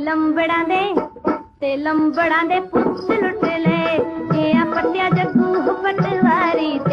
लंबड़ा दे पुत लुट ले, ये पटिया जग्गू पटवारी।